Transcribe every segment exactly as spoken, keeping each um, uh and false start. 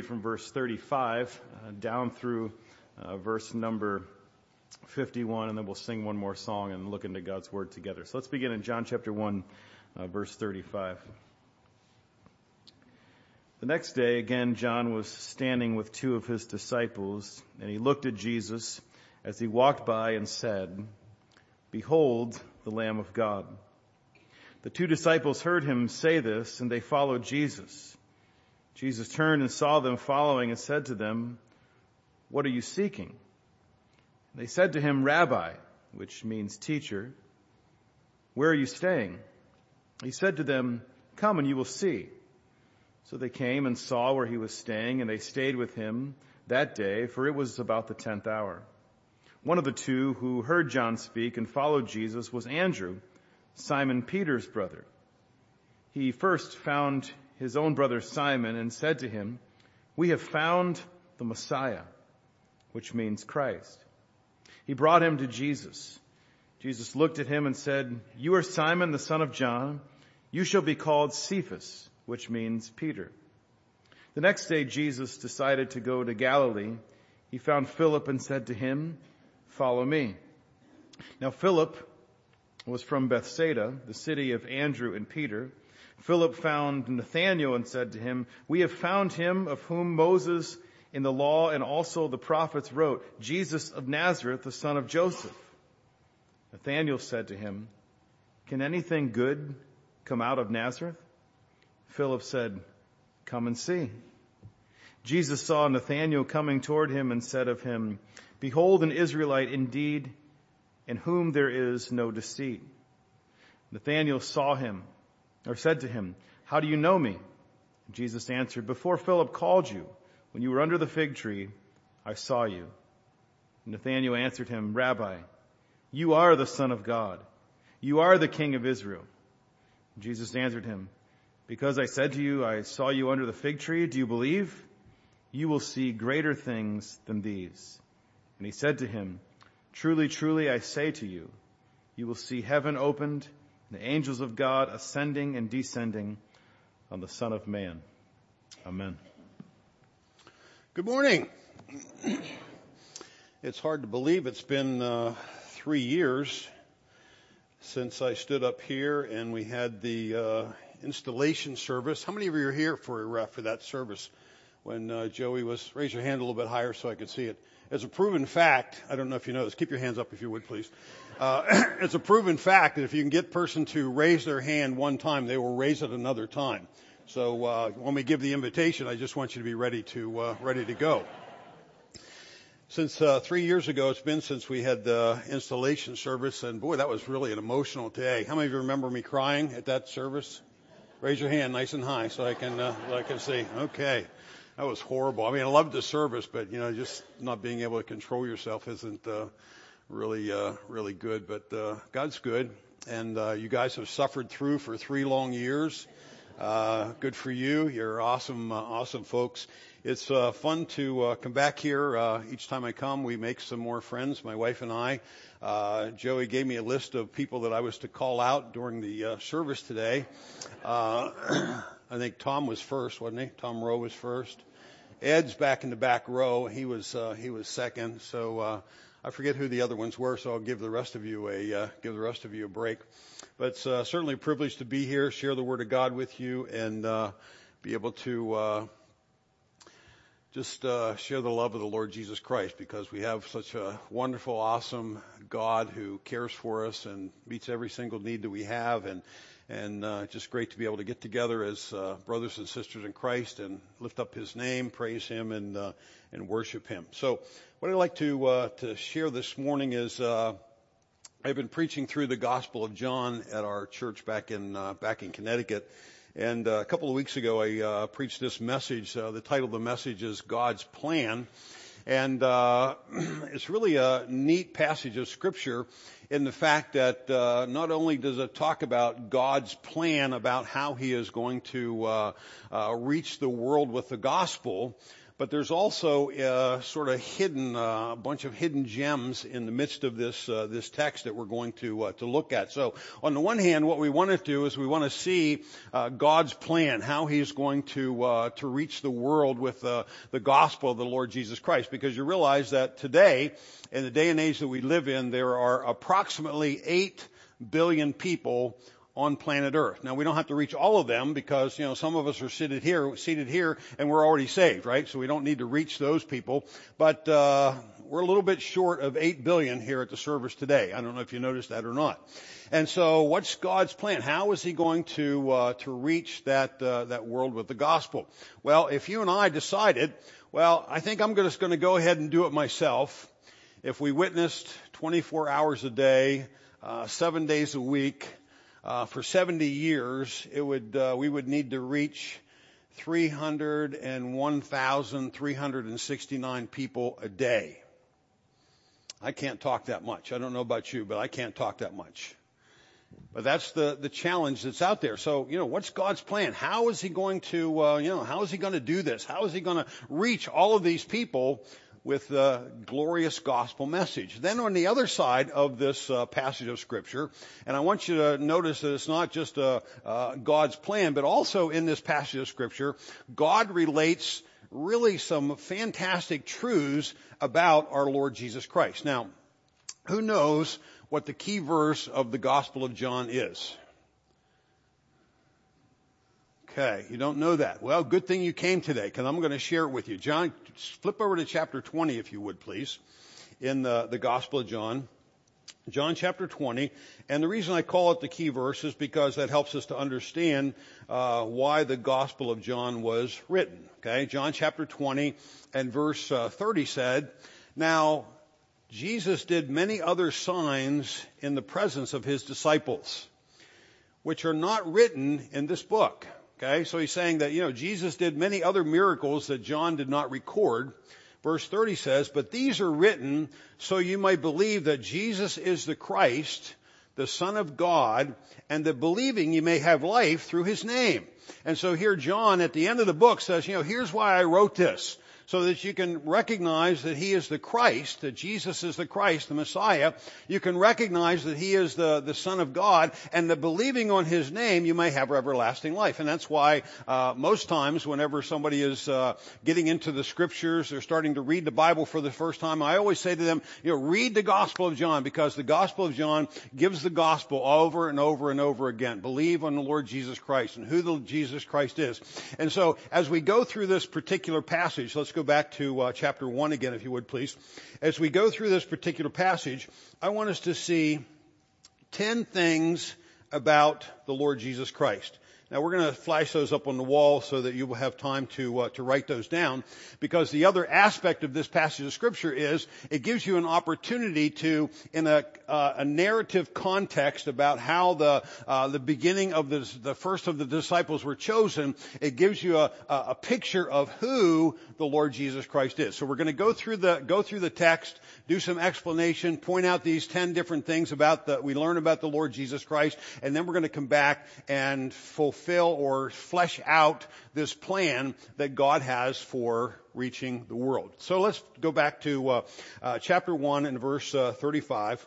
read from verse thirty-five uh, down through uh, verse number fifty-one, and then we'll sing one more song and look into God's Word together. So let's begin in John chapter one, uh, verse thirty-five. The next day, again, John was standing with two of his disciples, and he looked at Jesus as he walked by and said, "Behold, the Lamb of God." The two disciples heard him say this, and they followed Jesus. Jesus turned and saw them following and said to them, "What are you seeking?" They said to him, "Rabbi," which means teacher, "where are you staying?" He said to them, "Come and you will see." So they came and saw where he was staying, and they stayed with him that day, for it was about the tenth hour. One of the two who heard John speak and followed Jesus was Andrew, Simon Peter's brother. He first found his own brother Simon and said to him, "We have found the Messiah," which means Christ. He brought him to Jesus. Jesus looked at him and said, "You are Simon, the son of John. You shall be called Cephas," which means Peter. The next day Jesus decided to go to Galilee. He found Philip and said to him, "Follow me." Now Philip was from Bethsaida, the city of Andrew and Peter. Philip found Nathanael and said to him, "We have found him of whom Moses in the law and also the prophets wrote, Jesus of Nazareth, the son of Joseph." Nathanael said to him, "Can anything good come out of Nazareth?" Philip said, "Come and see." Jesus saw Nathanael coming toward him and said of him, "Behold, an Israelite indeed, in whom there is no deceit." Nathanael saw him, or said to him, "How do you know me?" Jesus answered, "Before Philip called you, when you were under the fig tree, I saw you." Nathanael answered him, "Rabbi, you are the Son of God. You are the King of Israel." Jesus answered him, "Because I said to you, I saw you under the fig tree, do you believe? You will see greater things than these." And he said to him, "Truly, truly, I say to you, you will see heaven opened, and the angels of God ascending and descending on the Son of Man." Amen. Good morning. It's hard to believe it's been uh, three years since I stood up here and we had the uh, installation service. How many of you are here for uh, for that service when uh, Joey was? Raise your hand a little bit higher so I could see it. As a proven fact, I don't know if you know this. Keep your hands up if you would, please. Uh, it's a proven fact that if you can get a person to raise their hand one time, they will raise it another time. So uh, when we give the invitation, I just want you to be ready to uh, ready to go. Since uh, three years ago, it's been since we had the installation service, and boy, that was really an emotional day. How many of you remember me crying at that service? Raise your hand nice and high so I can uh, so I can see. Okay. That was horrible. I mean, I loved the service, but, you know, just not being able to control yourself isn't uh, really, uh, really good. But uh, God's good, and uh, you guys have suffered through for three long years. Uh, good for you. You're awesome, uh, awesome folks. It's uh, fun to uh, come back here. Uh, each time I come, we make some more friends, my wife and I. Uh, Joey gave me a list of people that I was to call out during the uh, service today. Uh, I think Tom was first, wasn't he? Tom Rowe was first. Ed's back in the back row. He was uh, he was second. So uh, I forget who the other ones were. So I'll give the rest of you a uh, give the rest of you a break. But it's uh, certainly a privilege to be here, share the Word of God with you, and uh, be able to uh, just uh, share the love of the Lord Jesus Christ, because we have such a wonderful, awesome God who cares for us and meets every single need that we have, and and uh, just great to be able to get together as uh, brothers and sisters in Christ and lift up His name, praise Him, and uh, and worship Him. So, what I'd like to uh, to share this morning is uh, I've been preaching through the Gospel of John at our church back in uh, back in Connecticut. And uh, a couple of weeks ago, I uh, preached this message. Uh, the title of the message is God's Plan. And uh, it's really a neat passage of Scripture in the fact that uh, not only does it talk about God's plan about how He is going to uh, uh, reach the world with the gospel, But there's also uh, sort of hidden, uh, a bunch of hidden gems in the midst of this uh, this text that we're going to uh, to look at. So, on the one hand, what we want to do is we want to see uh, God's plan, how He's going to uh, to reach the world with uh, the gospel of the Lord Jesus Christ. Because you realize that today, in the day and age that we live in, there are approximately eight billion people on planet Earth. Now, we don't have to reach all of them because, you know, some of us are seated here, seated here, and we're already saved, right? So we don't need to reach those people. But uh we're a little bit short of eight billion here at the service today. I don't know if you noticed that or not. And so, what's God's plan? How is He going to uh to reach that uh, that world with the gospel? Well, if you and I decided, well, I think I'm just going to go ahead and do it myself. If we witnessed twenty-four hours a day, uh seven days a week, Uh, for seventy years, it would, uh, we would need to reach three hundred one thousand three hundred sixty-nine people a day. I can't talk that much. I don't know about you, but I can't talk that much. But that's the, the challenge that's out there. So, you know, what's God's plan? How is He going to, uh, you know, how is He going to do this? How is He going to reach all of these people with the glorious gospel message? Then on the other side of this uh, passage of Scripture, and I want you to notice that it's not just uh, uh, God's plan, but also in this passage of Scripture, God relates really some fantastic truths about our Lord Jesus Christ. Now, who knows what the key verse of the Gospel of John is? Okay, you don't know that. Well, good thing you came today, because I'm going to share it with you. John, flip over to chapter twenty, if you would, please, in the, the Gospel of John. John chapter twenty. And the reason I call it the key verse is because that helps us to understand uh, why the Gospel of John was written. Okay, John chapter twenty and verse uh, thirty said, "Now, Jesus did many other signs in the presence of His disciples, which are not written in this book." Okay, so he's saying that, you know, Jesus did many other miracles that John did not record. Verse thirty says, "But these are written so you might believe that Jesus is the Christ, the Son of God, and that believing you may have life through His name." And so here John at the end of the book says, you know, here's why I wrote this. So that you can recognize that He is the Christ, that Jesus is the Christ, the Messiah. You can recognize that He is the, the Son of God, and that believing on His name, you may have everlasting life. And that's why uh, most times whenever somebody is uh, getting into the Scriptures, they're starting to read the Bible for the first time, I always say to them, you know, read the Gospel of John, because the Gospel of John gives the Gospel over and over and over again. Believe on the Lord Jesus Christ and who the Jesus Christ is. And so as we go through this particular passage, let's go back to uh, chapter one again, if you would, please. As we go through this particular passage, I want us to see ten things about the Lord Jesus Christ. Now, we're going to flash those up on the wall so that you will have time to uh, to write those down, because the other aspect of this passage of Scripture is it gives you an opportunity to, in a uh, a narrative context about how the uh, the beginning of the the first of the disciples were chosen, it gives you a a picture of who the Lord Jesus Christ is. So we're going to go through the go through the text, do some explanation, point out these ten different things about the we learn about the Lord Jesus Christ, and then we're going to come back and fulfill Fulfill or flesh out this plan that God has for reaching the world. So let's go back to uh, uh, chapter one and verse uh, thirty-five.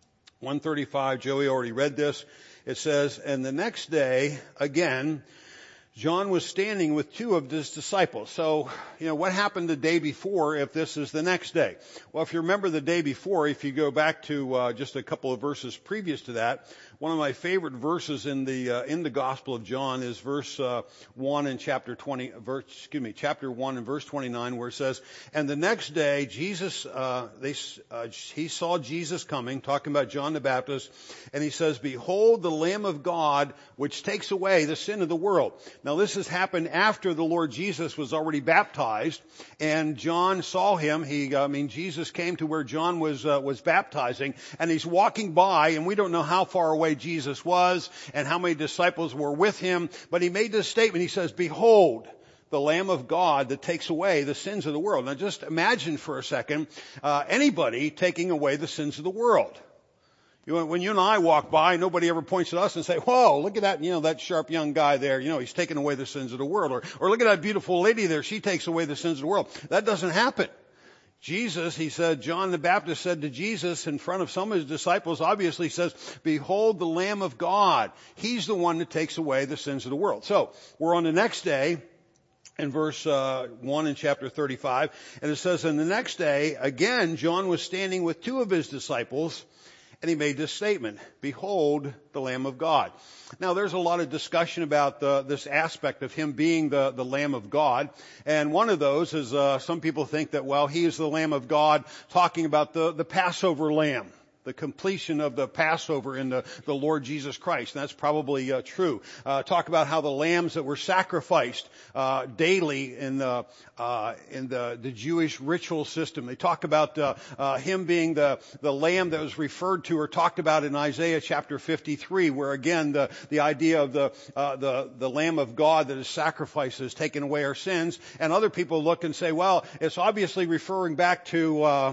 one thirty-five, Joey already read this. It says, "And the next day, again, John was standing with two of his disciples." So, you know, what happened the day before if this is the next day? Well, if you remember the day before, if you go back to uh, just a couple of verses previous to that, one of my favorite verses in the uh, in the Gospel of John is verse uh, one in chapter twenty. Verse, excuse me, chapter one and verse twenty-nine, where it says, "And the next day, Jesus, uh, they uh, he saw Jesus coming," talking about John the Baptist, and he says, "Behold, the Lamb of God, which takes away the sin of the world." Now, this has happened after the Lord Jesus was already baptized, and John saw him. He, I mean, Jesus came to where John was uh, was baptizing, and he's walking by, and we don't know how far away Jesus was and how many disciples were with him, but he made this statement. He says, "Behold, the Lamb of God that takes away the sins of the world." Now, just imagine for a second uh, anybody taking away the sins of the world. You know, when you and I walk by, nobody ever points at us and say, whoa, look at that, you know, that sharp young guy there. You know, he's taking away the sins of the world. Or, or look at that beautiful lady there. She takes away the sins of the world. That doesn't happen. Jesus, he said, John the Baptist said to Jesus in front of some of his disciples, obviously says, behold the Lamb of God. He's the one that takes away the sins of the world. So we're on the next day in verse uh, one in chapter thirty-five. And it says, and the next day, again, John was standing with two of his disciples. And he made this statement, behold the Lamb of God. Now there's a lot of discussion about the, this aspect of him being the, the Lamb of God. And one of those is uh, some people think that, well, he is the Lamb of God, talking about the, the Passover lamb. The completion of the Passover in the, the Lord Jesus Christ. And that's probably uh, true. Uh, talk about how the lambs that were sacrificed uh, daily in the uh, in the, the Jewish ritual system. They talk about uh, uh, him being the the lamb that was referred to or talked about in Isaiah chapter fifty-three, where again the the idea of the uh, the the Lamb of God that is sacrificed has taken away our sins. And other people look and say, well, it's obviously referring back to. Uh,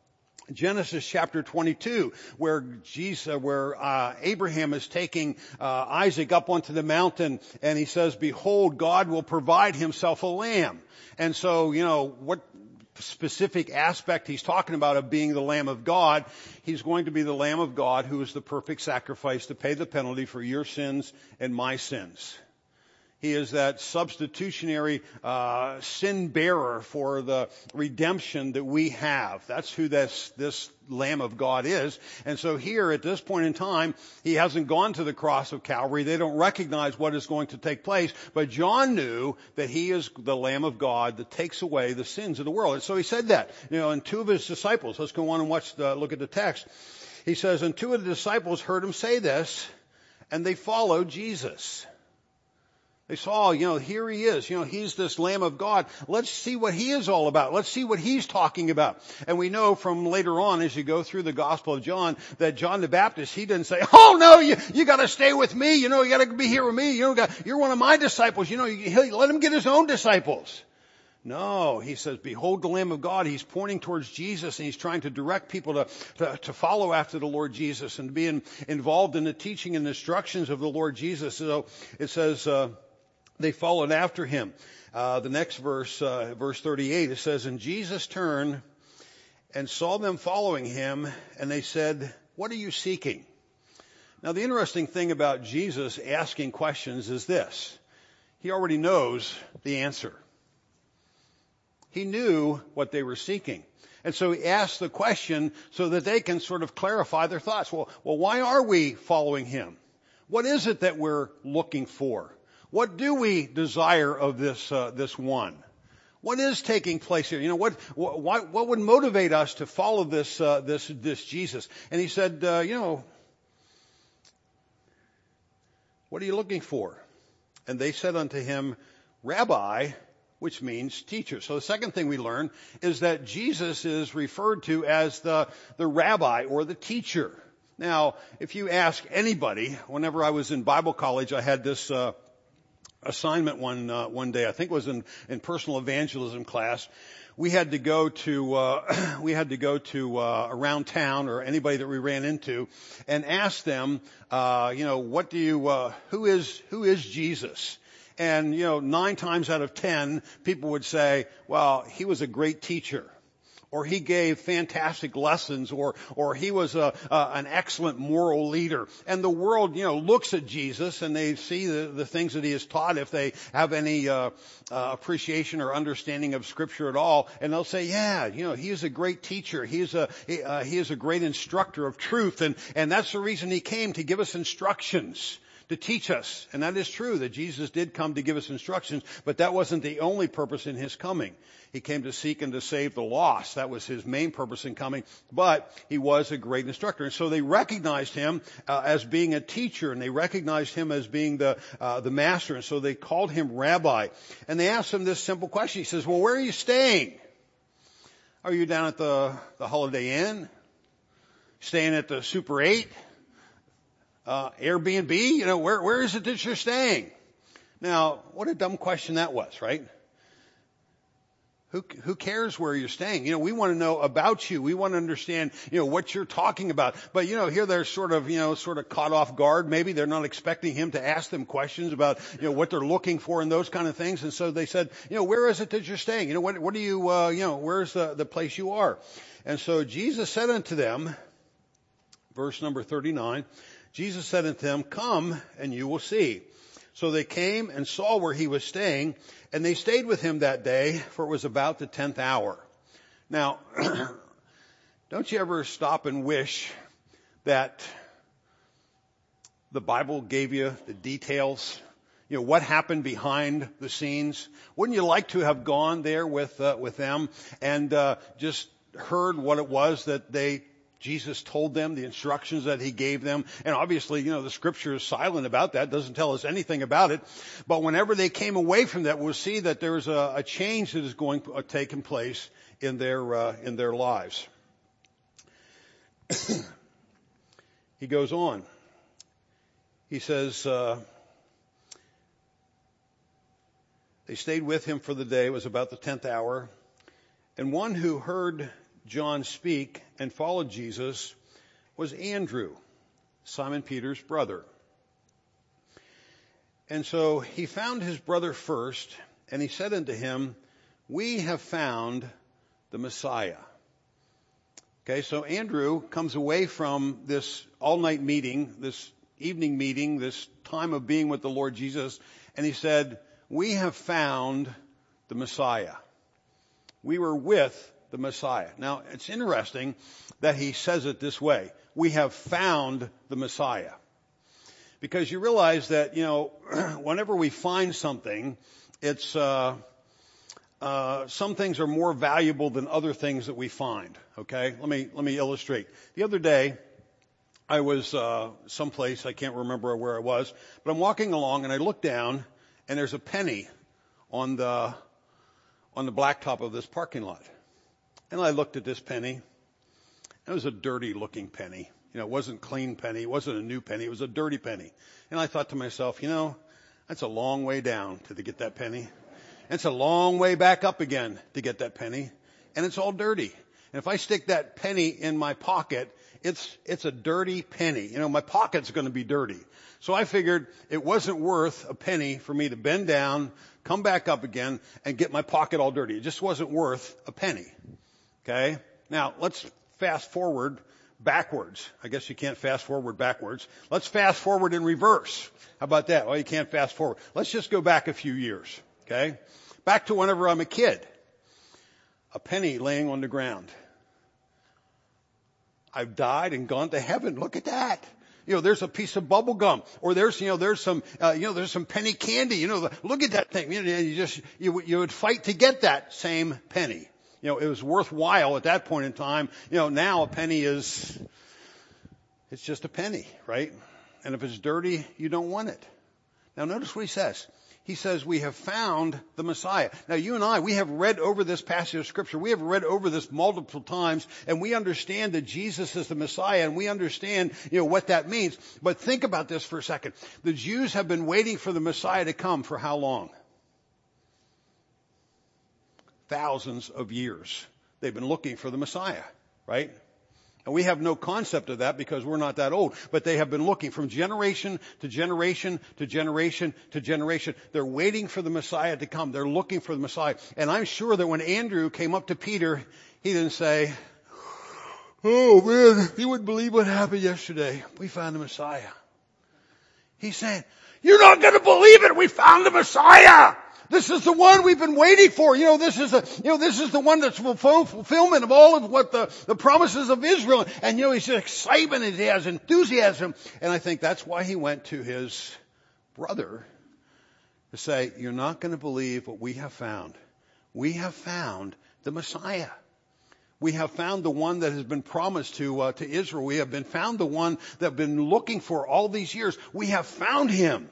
Genesis chapter twenty-two, where Jesus, where uh, Abraham is taking uh, Isaac up onto the mountain, and he says, "Behold, God will provide Himself a lamb." And so, you know, what specific aspect he's talking about of being the Lamb of God? He's going to be the Lamb of God, who is the perfect sacrifice to pay the penalty for your sins and my sins. He is that substitutionary uh, sin bearer for the redemption that we have. That's who this, this Lamb of God is. And so here at this point in time, he hasn't gone to the cross of Calvary. They don't recognize what is going to take place. But John knew that he is the Lamb of God that takes away the sins of the world. And so he said that. You know, and two of his disciples, let's go on and watch the, look at the text. He says, and two of the disciples heard him say this, and they followed Jesus. They saw, you know, here he is. You know, he's this Lamb of God. Let's see what he is all about. Let's see what he's talking about. And we know from later on, as you go through the Gospel of John, that John the Baptist, he didn't say, oh no, you, you gotta stay with me. You know, you gotta be here with me. You know, you're one of my disciples. You know, you, let him get his own disciples. No, he says, behold the Lamb of God. He's pointing towards Jesus, and he's trying to direct people to, to, to follow after the Lord Jesus and to be in, involved in the teaching and instructions of the Lord Jesus. So it says, uh, they followed after him. Uh, the next verse, uh, verse thirty-eight, it says, and Jesus turned and saw them following him, and they said, what are you seeking? Now, the interesting thing about Jesus asking questions is this. He already knows the answer. He knew what they were seeking. And so he asked the question so that they can sort of clarify their thoughts. Well, well, why are we following him? What is it that we're looking for? What do we desire of this uh, this one? What is taking place here? You know, what what what would motivate us to follow this uh, this this Jesus? And he said, uh, you know, what are you looking for? And they said unto him, Rabbi, which means teacher. So the second thing we learn is that Jesus is referred to as the the rabbi or the teacher. Now, if you ask anybody, whenever I was in Bible college, I had this. Uh, assignment one uh, one day. I think it was in, in personal evangelism class. We had to go to uh, we had to go to uh, around town or anybody that we ran into and ask them, uh, you know, what do you uh, who is who is Jesus? And you know, nine times out of ten, people would say, well, he was a great teacher. Or he gave fantastic lessons, or or he was a, a, an excellent moral leader. And the world, you know, looks at Jesus and they see the, the things that he has taught, if they have any uh, uh, appreciation or understanding of Scripture at all, and they'll say, yeah, you know, he is a great teacher. He is a he, uh, he is a great instructor of truth, and and that's the reason he came, to give us instructions, to teach us. And that is true, that Jesus did come to give us instructions, but that wasn't the only purpose in his coming. He came to seek and to save the lost. That was his main purpose in coming, but he was a great instructor. And so they recognized him uh, as being a teacher, and they recognized him as being the uh, the master, and so they called him Rabbi. And they asked him this simple question. He says, well, where are you staying? Are you down at the, the Holiday Inn? Staying at the Super eight? Uh, Airbnb? You know, where where is it that you're staying? Now, what a dumb question that was, right? Who, who cares where you're staying? You know, we want to know about you. We want to understand, you know, what you're talking about. But, you know, here they're sort of, you know, sort of caught off guard. Maybe they're not expecting him to ask them questions about, you know, what they're looking for and those kind of things. And so they said, you know, where is it that you're staying? You know, what, what do you, uh, you know, where's the, the place you are? And so Jesus said unto them, verse number thirty-nine, Jesus said unto them, come and you will see. So they came and saw where he was staying, and they stayed with him that day, for it was about the tenth hour. Now, don't you ever stop and wish that the Bible gave you the details? You know, what happened behind the scenes? Wouldn't you like to have gone there with uh, with them and uh, just heard what it was that they Jesus told them, the instructions that he gave them? And obviously, you know, the scripture is silent about that, doesn't tell us anything about it. But whenever they came away from that, we'll see that there's a, a change that is going to uh, taking place in their, uh, in their lives. He goes on. He says, uh, they stayed with him for the day. It was about the tenth hour. And one who heard John speak and followed Jesus was Andrew, Simon Peter's brother. And so he found his brother first, and he said unto him, we have found the Messiah. Okay, so Andrew comes away from this all-night meeting, this evening meeting, this time of being with the Lord Jesus, and he said, we have found the Messiah. We were with the Messiah. Now, it's interesting that he says it this way. We have found the Messiah. Because you realize that, you know, whenever we find something, it's, uh, uh, some things are more valuable than other things that we find. Okay? Let me, let me illustrate. The other day, I was, uh, someplace, I can't remember where I was, but I'm walking along and I look down and there's a penny on the, on the blacktop of this parking lot. And I looked at this penny. It was a dirty looking penny. You know, it wasn't a clean penny. It wasn't a new penny. It was a dirty penny. And I thought to myself, you know, that's a long way down to get that penny. And it's a long way back up again to get that penny. And it's all dirty. And if I stick that penny in my pocket, it's, it's a dirty penny. You know, my pocket's going to be dirty. So I figured it wasn't worth a penny for me to bend down, come back up again, and get my pocket all dirty. It just wasn't worth a penny. Okay? Now, let's fast forward backwards. I guess you can't fast forward backwards. Let's fast forward in reverse. How about that? Well, you can't fast forward. Let's just go back a few years. Okay? Back to whenever I'm a kid. A penny laying on the ground. I've died and gone to heaven. Look at that. You know, there's a piece of bubble gum, or there's, you know, there's some, uh, you know, there's some penny candy. You know, look at that thing. You know, you just, you, you would fight to get that same penny. You know, it was worthwhile at that point in time. You know, now a penny is, it's just a penny, right? And if it's dirty, you don't want it. Now notice what he says. He says, we have found the Messiah. Now you and I, we have read over this passage of scripture. We have read over this multiple times, and we understand that Jesus is the Messiah, and we understand, you know, what that means. But think about this for a second. The Jews have been waiting for the Messiah to come for how long? Thousands of years. They've been looking for the Messiah, right? And we have no concept of that because we're not that old. But they have been looking from generation to generation to generation to generation. They're waiting for the Messiah to come. They're looking for the Messiah. And I'm sure that when Andrew came up to Peter, he didn't say, oh man, you wouldn't believe what happened yesterday. We found the Messiah. He's saying, you're not going to believe it. We found the Messiah. This is the one we've been waiting for. You know, this is the, you know, this is the one that's fulfillment of all of what the, the promises of Israel. And, you know, he's excitement and he has enthusiasm. And I think that's why he went to his brother to say, you're not going to believe what we have found. We have found the Messiah. We have found the one that has been promised to, uh, to Israel. We have been found the one that have been looking for all these years. We have found him.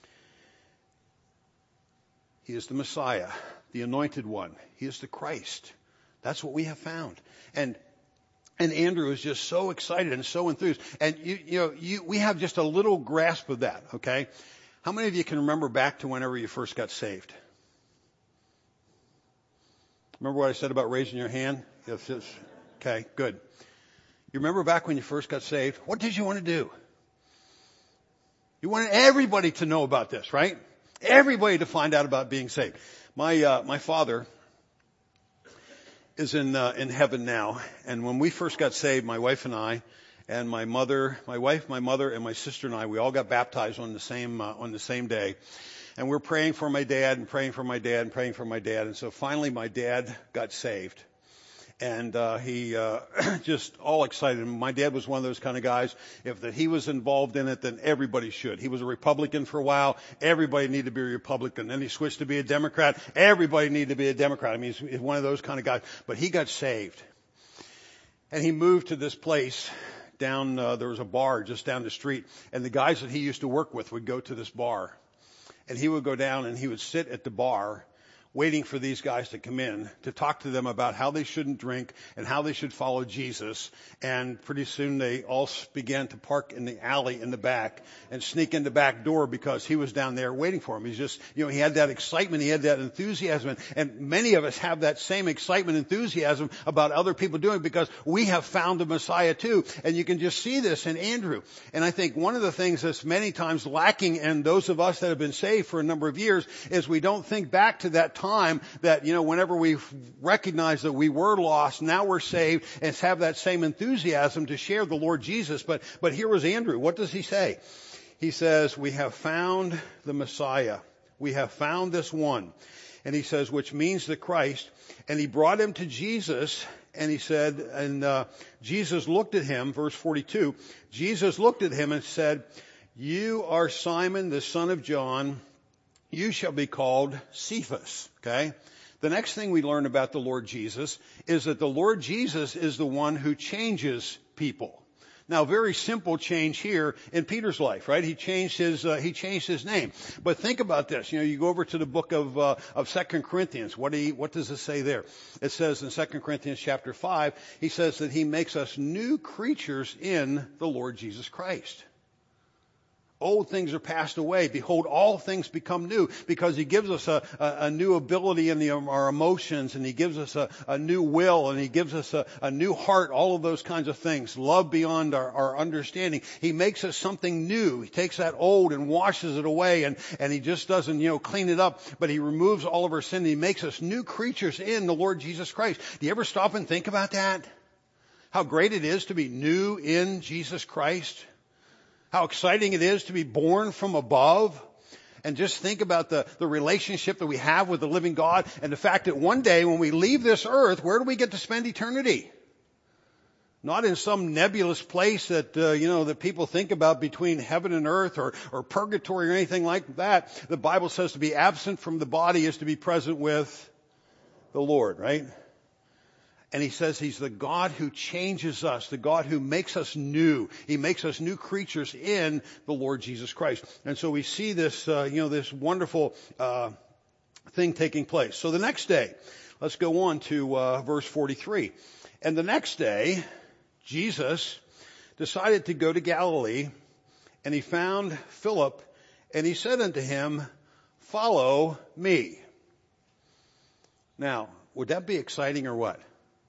He is the Messiah, the anointed one. He is the Christ. That's what we have found. And and Andrew is just so excited and so enthused. And you you know, you we have just a little grasp of that, okay? How many of you can remember back to whenever you first got saved? Remember what I said about raising your hand? Yes, yes. Okay, good. You remember back when you first got saved? What did you want to do? You wanted everybody to know about this, right? Everybody to find out about being saved. My uh, my father is in uh, in heaven now, and when we first got saved, my wife and I, and my mother, my wife, my mother, and my sister and I, we all got baptized on the same uh, on the same day, and we're praying for my dad and praying for my dad and praying for my dad, and so finally my dad got saved. And uh, he uh, just all excited. My dad was one of those kind of guys. If that he was involved in it, then everybody should. He was a Republican for a while. Everybody needed to be a Republican. Then he switched to be a Democrat. Everybody needed to be a Democrat. I mean, he's one of those kind of guys. But he got saved, and he moved to this place down. Uh, there was a bar just down the street, and the guys that he used to work with would go to this bar, and he would go down and he would sit at the bar, waiting for these guys to come in to talk to them about how they shouldn't drink and how they should follow Jesus. And pretty soon they all began to park in the alley in the back and sneak in the back door because he was down there waiting for them. He's just, you know, he had that excitement. He had that enthusiasm. And, and many of us have that same excitement, enthusiasm about other people doing it because we have found the Messiah too. And you can just see this in Andrew. And I think one of the things that's many times lacking in those of us that have been saved for a number of years is we don't think back to that time time that, you know, whenever we recognize that we were lost, now we're saved, and have that same enthusiasm to share the Lord Jesus. But, but here was Andrew. What does he say? He says, we have found the Messiah. We have found this one. And he says, which means the Christ. And he brought him to Jesus, and he said, and uh, Jesus looked at him, verse forty-two, Jesus looked at him and said, you are Simon, the son of John. You shall be called Cephas. Okay? The next thing we learn about the Lord Jesus is that the Lord Jesus is the one who changes people. Now, very simple change here in Peter's life, right? He changed his uh, he changed his name. But think about this. You know, you go over to the book of uh, of Second Corinthians. What do he, what does it say there? It says in Second Corinthians chapter five, he says that he makes us new creatures in the Lord Jesus Christ. Old things are passed away. Behold, all things become new, because he gives us a, a, a new ability in the, our emotions, and he gives us a, a new will, and he gives us a, a new heart, all of those kinds of things. Love beyond our, our understanding. He makes us something new. He takes that old and washes it away, and, and he just doesn't, you know, clean it up, but he removes all of our sin. He makes us new creatures in the Lord Jesus Christ. Do you ever stop and think about that? How great it is to be new in Jesus Christ. How exciting it is to be born from above. And just think about the, the relationship that we have with the living God, and the fact that one day when we leave this earth, where do we get to spend eternity? Not in some nebulous place that, uh, you know, that people think about between heaven and earth, or, or purgatory or anything like that. The Bible says to be absent from the body is to be present with the Lord, right? And he says he's the God who changes us, the God who makes us new. He makes us new creatures in the Lord Jesus Christ. And so we see this, uh, you know, this wonderful uh, thing taking place. So the next day, let's go on to uh, verse forty-three. And the next day, Jesus decided to go to Galilee, and he found Philip, and he said unto him, follow me. Now, would that be exciting or what?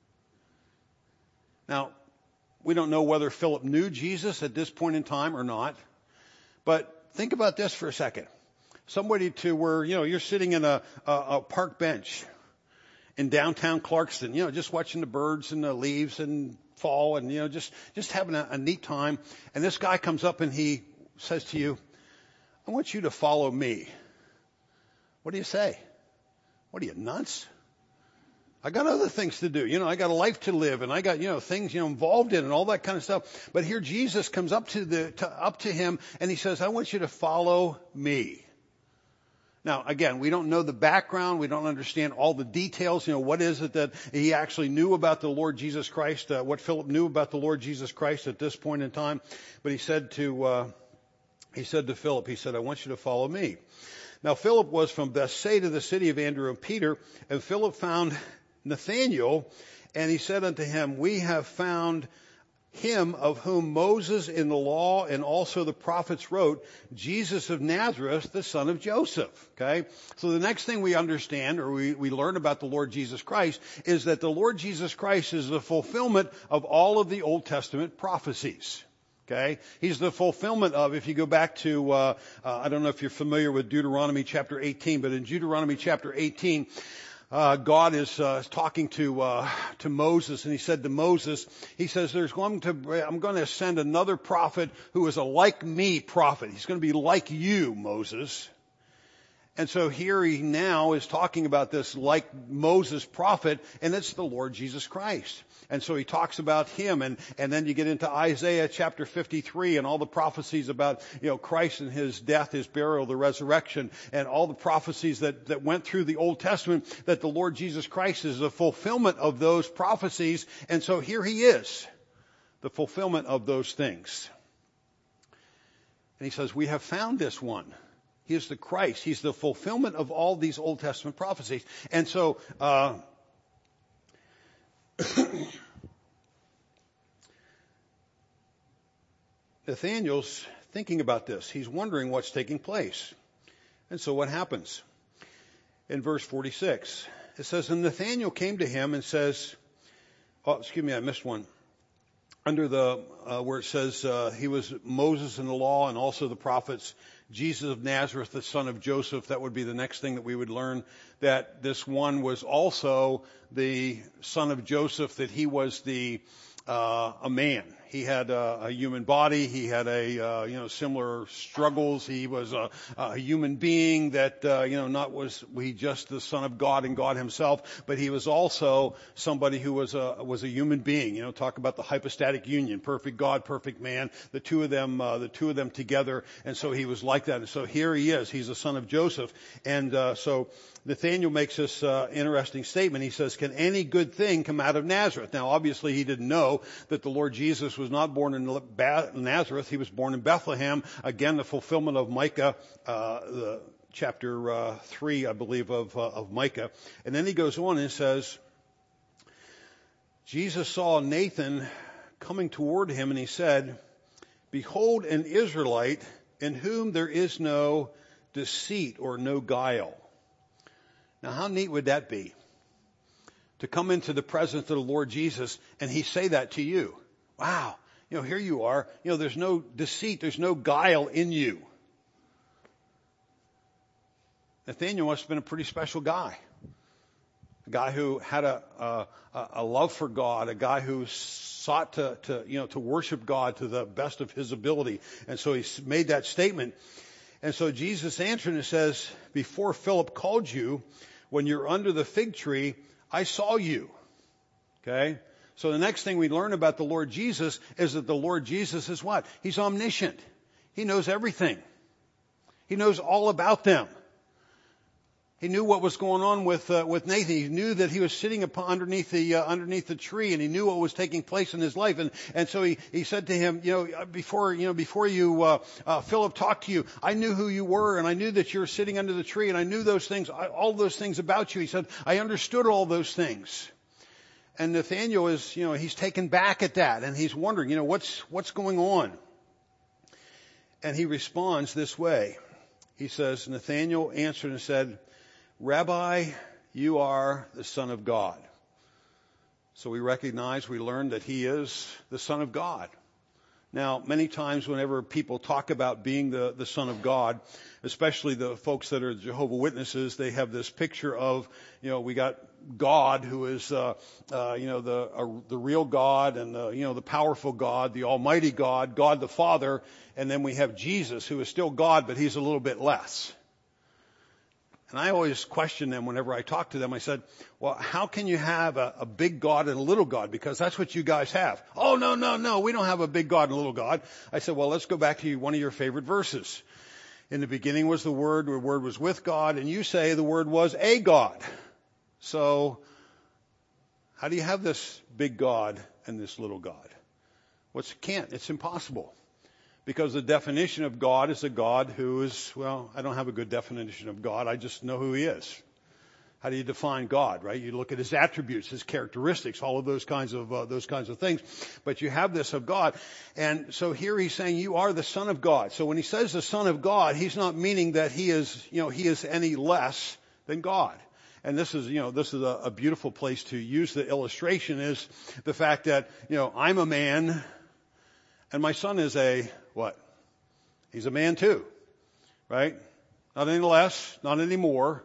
Now, we don't know whether Philip knew Jesus at this point in time or not, but think about this for a second. Somebody to where, you know, you're sitting in a, a, a park bench in downtown Clarkston, you know, just watching the birds and the leaves and fall, and, you know, just, just having a, a neat time. And this guy comes up and he says to you, I want you to follow me. What do you say? What are you, nuts? I got other things to do. You know, I got a life to live, and I got, you know, things, you know, involved in and all that kind of stuff. But here Jesus comes up to the, to, up to him, and he says, I want you to follow me. Now, again, we don't know the background. We don't understand all the details. You know, what is it that he actually knew about the Lord Jesus Christ, uh, what Philip knew about the Lord Jesus Christ at this point in time. But he said to, uh, he said to Philip, he said, I want you to follow me. Now, Philip was from Bethsaida, the city of Andrew and Peter, and Philip found Nathanael, and he said unto him, we have found him of whom Moses in the law and also the prophets wrote, Jesus of Nazareth, the son of Joseph. Okay? So the next thing we understand or we, we learn about the Lord Jesus Christ is that the Lord Jesus Christ is the fulfillment of all of the Old Testament prophecies. Okay? He's the fulfillment of, if you go back to, uh, uh, I don't know if you're familiar with Deuteronomy chapter eighteen, but in Deuteronomy chapter eighteen, Uh, God is uh, talking to uh, to Moses, and he said to Moses, he says, "There's going to I'm going to send another prophet who is a like me prophet. He's going to be like you, Moses." And so here he now is talking about this like Moses prophet, and it's the Lord Jesus Christ. And so he talks about him, and, and then you get into Isaiah chapter fifty-three and all the prophecies about, you know, Christ and his death, his burial, the resurrection, and all the prophecies that, that went through the Old Testament, that the Lord Jesus Christ is the fulfillment of those prophecies. And so here he is, the fulfillment of those things. And he says, we have found this one. He is the Christ. He's the fulfillment of all these Old Testament prophecies. And so, uh, Nathanael's thinking about this. He's wondering what's taking place. And so what happens? In verse forty-six, it says, and Nathanael came to him and says, oh, excuse me, I missed one. Under the, uh, where it says, uh, he was Moses in the law and also the prophets, Jesus of Nazareth, the son of Joseph. That would be the next thing that we would learn, that this one was also the son of Joseph, that he was the, uh, a man. He had a, a human body. He had a, uh, you know, similar struggles. He was a, a human being that, uh, you know, not was he just the son of God and God himself, but he was also somebody who was a, was a human being. You know, talk about the hypostatic union, perfect God, perfect man, the two of them, uh, the two of them together. And so he was like that. And so here he is. He's the son of Joseph. And, uh, so Nathanael makes this, uh, interesting statement. He says, can any good thing come out of Nazareth? Now, obviously he didn't know that the Lord Jesus was not born in Nazareth. He was born in Bethlehem. Again, the fulfillment of Micah, uh, the chapter, uh, three, I believe, of, uh, of Micah. And then he goes on and says, Jesus saw Nathan coming toward him and he said, behold an Israelite in whom there is no deceit or no guile. Now, how neat would that be? To come into the presence of the Lord Jesus and he say that to you. Wow. You know, here you are. You know, there's no deceit. There's no guile in you. Nathanael must have been a pretty special guy. A guy who had a, a, a love for God, a guy who sought to, to, you know, to worship God to the best of his ability. And so he made that statement. And so Jesus answered and says, before Philip called you, when you're under the fig tree, I saw you. Okay? So the next thing we learn about the Lord Jesus is that the Lord Jesus is what? He's omniscient. He knows everything. He knows all about them. He knew what was going on with uh, with Nathan. He knew that he was sitting upon, underneath the uh, underneath the tree, and he knew what was taking place in his life. And and so he he said to him, you know, before you know before you uh, uh, Philip talked to you, I knew who you were, and I knew that you were sitting under the tree, and I knew those things, all those things about you. He said, I understood all those things. And Nathanael is, you know, he's taken back at that, and he's wondering, you know, what's what's going on. And he responds this way. He says, Nathanael answered and said, Rabbi, you are the Son of God. So we recognize, we learn that he is the Son of God. Now, many times whenever people talk about being the, the Son of God, especially the folks that are Jehovah's Witnesses, they have this picture of, you know, we got God who is, uh, uh, you know, the, uh, the real God and, the, you know, the powerful God, the Almighty God, God the Father. And then we have Jesus who is still God, but he's a little bit less. And I always question them whenever I talk to them. I said, well, how can you have a, a big God and a little God? Because that's what you guys have. Oh, no, no, no. We don't have a big God and a little God. I said, well, let's go back to one of your favorite verses. In the beginning was the Word. The Word was with God. And you say the Word was a God. So how do you have this big God and this little God? Well, it can't. It's impossible. Because the definition of God is a God who is, well, I don't have a good definition of God. I just know who he is. How do you define God, right? You look at his attributes, his characteristics, all of those kinds of, uh, those kinds of things. But you have this of God. And so here he's saying you are the Son of God. So when he says the Son of God, he's not meaning that he is, you know, he is any less than God. And this is, you know, this is a, a beautiful place to use the illustration is the fact that, you know, I'm a man and my son is a, what? He's a man too, right? Not any less, not any more.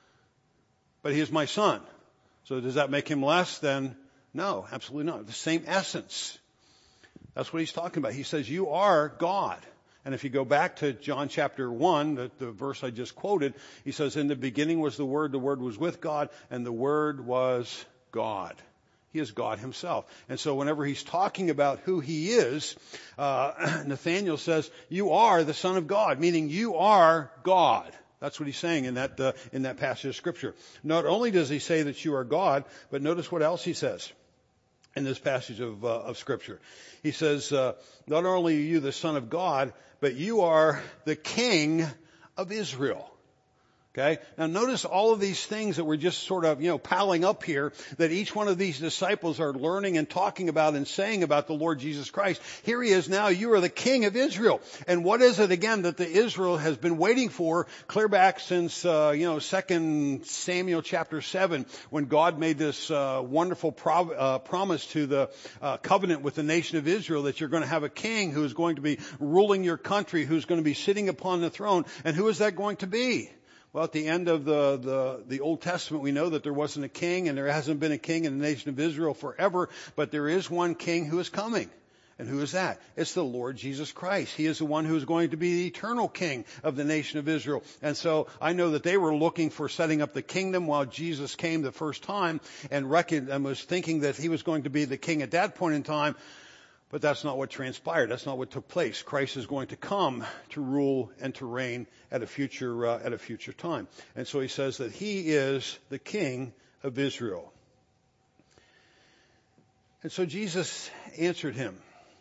But he is my son. So does that make him less than? No, absolutely not. The same essence. That's what he's talking about. He says, you are God. And if you go back to John chapter one, the, the verse I just quoted, he says, in the beginning was the Word, the Word was with God, and the Word was God. He is God himself. And so whenever he's talking about who he is, uh, Nathanael says, you are the Son of God, meaning you are God. That's what he's saying in that uh, in that passage of Scripture. Not only does he say that you are God, but notice what else he says in this passage of uh, of Scripture. He says, uh, not only are you the Son of God, but you are the King of Israel. Okay? Now notice all of these things that we're just sort of, you know, piling up here, that each one of these disciples are learning and talking about and saying about the Lord Jesus Christ. Here he is now, you are the King of Israel. And what is it again that the Israel has been waiting for clear back since, uh, you know, Second Samuel chapter seven, when God made this uh, wonderful prov- uh, promise to the uh, covenant with the nation of Israel that you're going to have a king who is going to be ruling your country, who's going to be sitting upon the throne. And who is that going to be? Well, at the end of the, the, the Old Testament, we know that there wasn't a king, and there hasn't been a king in the nation of Israel forever, but there is one king who is coming. And who is that? It's the Lord Jesus Christ. He is the one who is going to be the eternal king of the nation of Israel. And so I know that they were looking for setting up the kingdom while Jesus came the first time and, reckoned, and was thinking that he was going to be the king at that point in time. But that's not what transpired. That's not what took place. Christ is going to come to rule and to reign at a future uh, at a future time. And so he says that he is the King of Israel. And so Jesus answered him.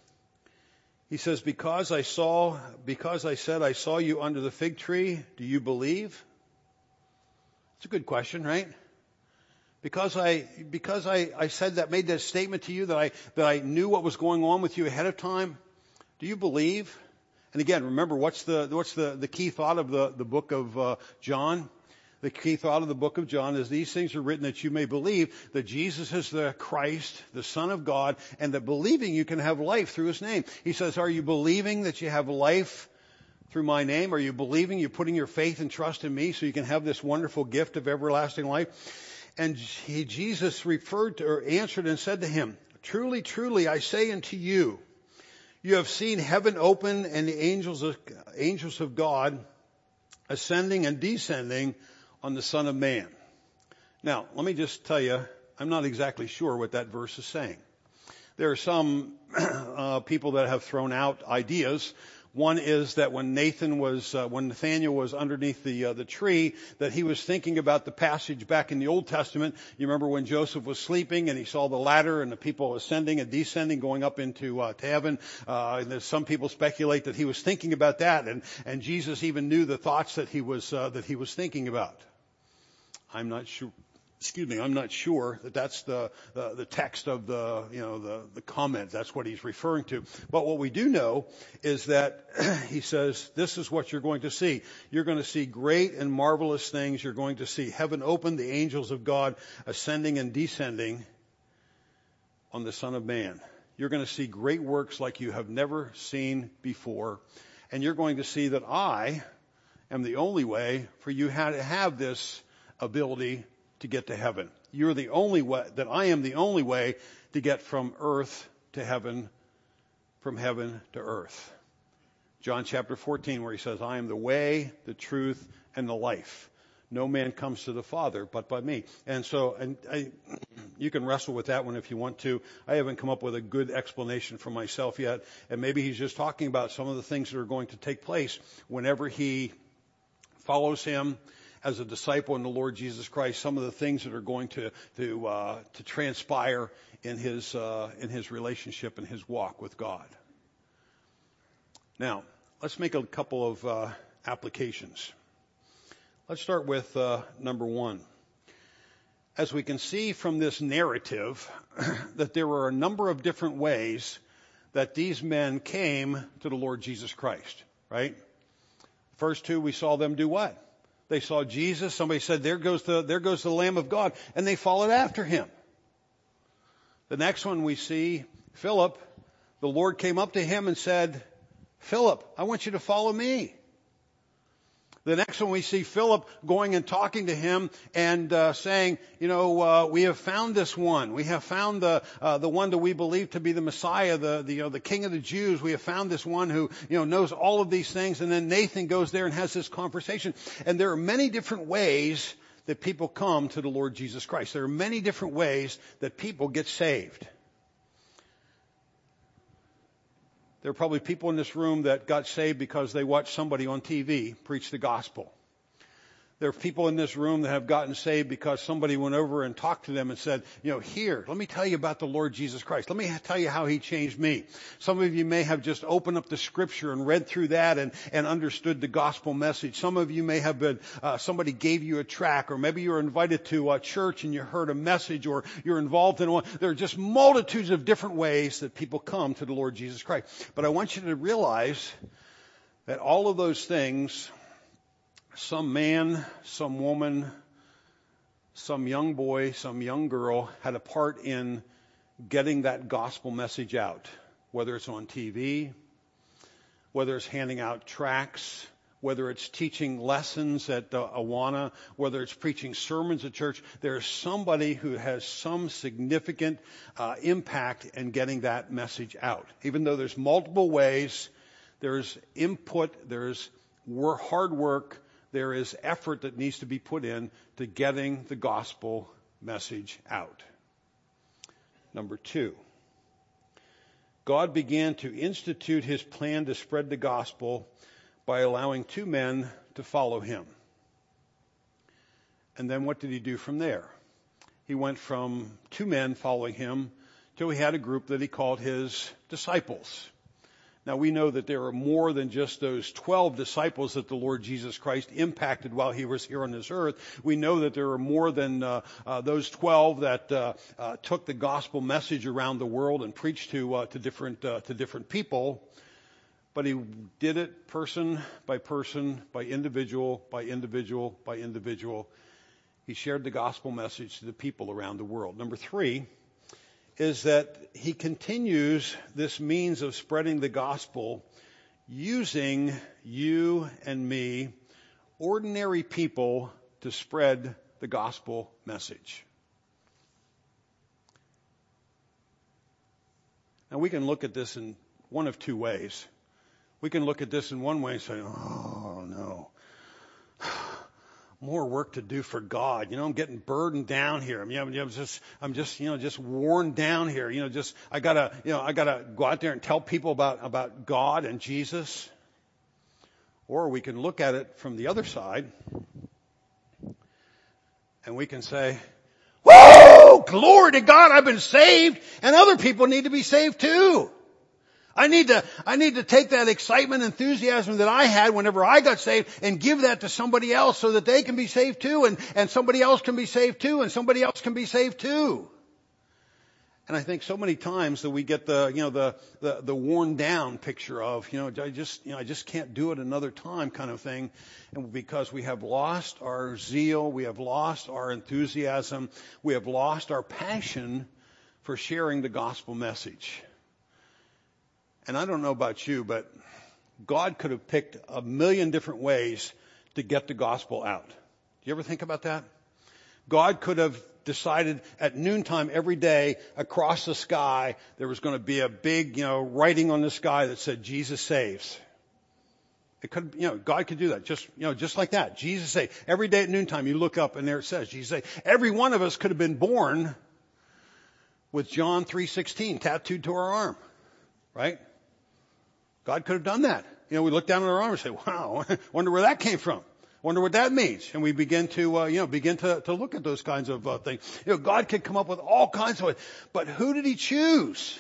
He says, "Because I saw, because I said I saw you under the fig tree, do you believe?" It's a good question, right? Because I, because I, I said that, made that statement to you that I, that I knew what was going on with you ahead of time. Do you believe? And again, remember, what's the, what's the, the key thought of the, the book of uh, John? The key thought of the book of John is these things are written that you may believe that Jesus is the Christ, the Son of God, and that believing you can have life through his name. He says, are you believing that you have life through my name? Are you believing, you're putting your faith and trust in me so you can have this wonderful gift of everlasting life? And he, Jesus referred to or answered and said to him, truly, truly, I say unto you, you have seen heaven open and the angels of, angels of God ascending and descending on the Son of Man. Now, let me just tell you, I'm not exactly sure what that verse is saying. There are some uh, people that have thrown out ideas. One is that when Nathan was, uh, when Nathanael was underneath the uh, the tree, that he was thinking about the passage back in the Old Testament. You remember when Joseph was sleeping and he saw the ladder and the people ascending and descending, going up into uh, to heaven. Uh, and there's some people speculate that he was thinking about that, and and Jesus even knew the thoughts that he was uh, that he was thinking about. I'm not sure. Excuse me, I'm not sure that that's the, the, the text of the, you know, the, the comment. That's what he's referring to. But what we do know is that he says, this is what you're going to see. You're going to see great and marvelous things. You're going to see heaven open, the angels of God ascending and descending on the Son of Man. You're going to see great works like you have never seen before. And you're going to see that I am the only way for you to have this ability to get to heaven. You're the only way, that I am the only way to get from earth to heaven, from heaven to earth. John chapter fourteen, where he says, I am the way, the truth, and the life. No man comes to the Father but by me. And so, and I, you can wrestle with that one if you want to. I haven't come up with a good explanation for myself yet. And maybe he's just talking about some of the things that are going to take place whenever he follows him as a disciple in the Lord Jesus Christ, some of the things that are going to to uh, to transpire in his uh, in his relationship and his walk with God. Now, let's make a couple of uh, applications. Let's start with uh, number one. as we can see from this narrative, that there were a number of different ways that these men came to the Lord Jesus Christ, right? First two, we saw them do what? They saw Jesus. Somebody said, there goes the, there goes the Lamb of God. And they followed after him. The next one we see, Philip, the Lord came up to him and said, Philip, I want you to follow me. The next one we see Philip going and talking to him and uh, saying, you know, uh, we have found this one. We have found the uh, the one that we believe to be the Messiah, the the, you know, the King of the Jews. We have found this one who, you know, knows all of these things. And then Nathan goes there and has this conversation. And there are many different ways that people come to the Lord Jesus Christ. There are many different ways that people get saved. There are probably people in this room that got saved because they watched somebody on T V preach the gospel. There are people in this room that have gotten saved because somebody went over and talked to them and said, you know, here, let me tell you about the Lord Jesus Christ. Let me tell you how he changed me. Some of you may have just opened up the scripture and read through that and, and understood the gospel message. Some of you may have been, uh, somebody gave you a tract, or maybe you were invited to a church and you heard a message, or you're involved in one. There are just multitudes of different ways that people come to the Lord Jesus Christ. But I want you to realize that all of those things, some man, some woman, some young boy, some young girl had a part in getting that gospel message out, whether it's on T V, whether it's handing out tracts, whether it's teaching lessons at uh, Awana, whether it's preaching sermons at church. There's somebody who has some significant uh, impact in getting that message out. Even though there's multiple ways, there's input, there's wor- hard work, there is effort that needs to be put in to getting the gospel message out. Number two, God began to institute his plan to spread the gospel by allowing two men to follow him. And then what did he do from there? He went from two men following him till he had a group that he called his disciples. Now, we know that there are more than just those twelve disciples that the Lord Jesus Christ impacted while he was here on this earth. We know that there are more than uh, uh, those twelve that uh, uh, took the gospel message around the world and preached to uh, to different uh, to different people. But he did it person by person, by individual, by individual, by individual. He shared the gospel message to the people around the world. Number three is that he continues this means of spreading the gospel using you and me, ordinary people, to spread the gospel message. Now, we can look at this in one of two ways. We can look at this in one way and say, oh, no. More work to do for God. You know, I'm getting burdened down here. I mean, I'm just, I'm just, you know, just worn down here. You know, just, I gotta, you know, I gotta go out there and tell people about, about God and Jesus. Or we can look at it from the other side and we can say, whoa, glory to God, I've been saved, and other people need to be saved too. I need to, I need to take that excitement, enthusiasm that I had whenever I got saved and give that to somebody else so that they can be saved too, and, and somebody else can be saved too, and somebody else can be saved too. And I think so many times that we get the, you know, the, the, the worn down picture of, you know, I just, you know, I just can't do it another time kind of thing. And because we have lost our zeal, we have lost our enthusiasm, we have lost our passion for sharing the gospel message. And I don't know about you, but God could have picked a million different ways to get the gospel out. Do you ever think about that? God could have decided at noontime every day across the sky there was going to be a big, you know, writing on the sky that said Jesus saves. It could, you know, God could do that just, you know, just like that. Jesus saves. Every day at noontime you look up and there it says Jesus saves. Every one of us could have been born with John three sixteen tattooed to our arm, right? God could have done that. You know, we look down at our arm and say, wow, wonder where that came from. Wonder what that means. And we begin to, uh, you know, begin to, to look at those kinds of uh, things. You know, God could come up with all kinds of ways. But who did he choose?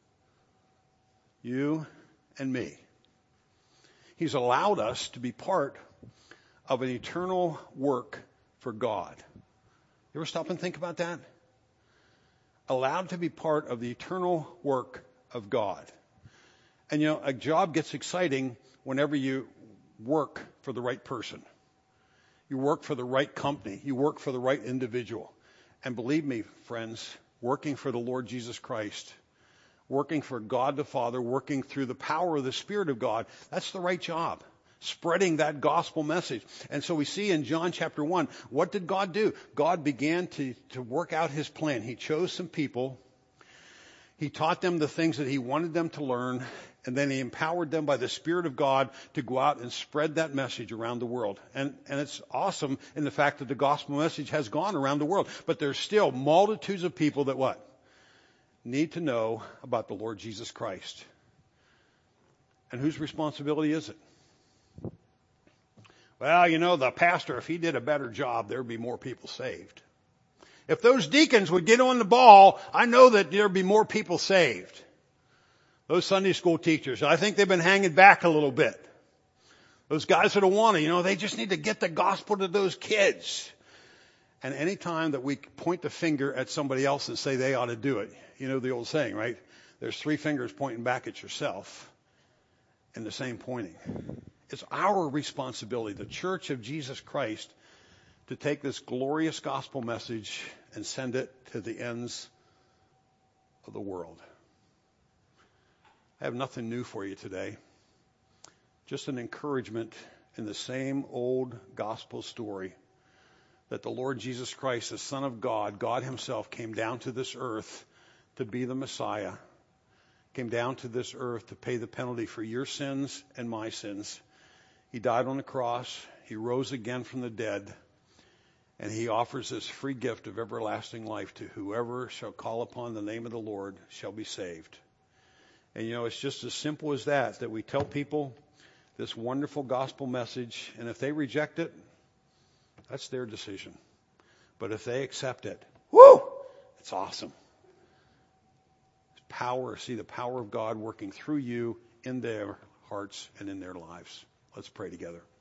You and me. He's allowed us to be part of an eternal work for God. You ever stop and think about that? Allowed to be part of the eternal work of God. And you know, a job gets exciting whenever you work for the right person. You work for the right company. You work for the right individual. And believe me, friends, working for the Lord Jesus Christ, working for God the Father, working through the power of the Spirit of God, that's the right job. Spreading that gospel message. And so we see in John chapter one, what did God do? God began to, to work out his plan. He chose some people. He taught them the things that he wanted them to learn. And then he empowered them by the Spirit of God to go out and spread that message around the world. And, and it's awesome in the fact that the gospel message has gone around the world. But there's still multitudes of people that what? Need to know about the Lord Jesus Christ. And whose responsibility is it? Well, you know, the pastor, if he did a better job, there'd be more people saved. If those deacons would get on the ball, I know that there'd be more people saved. Those Sunday school teachers, I think they've been hanging back a little bit. Those guys that want to, you know, they just need to get the gospel to those kids. And any time that we point the finger at somebody else and say they ought to do it, you know the old saying, right? There's three fingers pointing back at yourself and the same pointing. It's our responsibility, the Church of Jesus Christ, to take this glorious gospel message and send it to the ends of the world. I have nothing new for you today. Just an encouragement in the same old gospel story that the Lord Jesus Christ, the Son of God, God himself, came down to this earth to be the Messiah, came down to this earth to pay the penalty for your sins and my sins. He died on the cross. He rose again from the dead. And he offers this free gift of everlasting life to whoever shall call upon the name of the Lord shall be saved. And you know, it's just as simple as that, that we tell people this wonderful gospel message, and if they reject it, that's their decision. But if they accept it, whoo, it's awesome. It's power, see the power of God working through you in their hearts and in their lives. Let's pray together.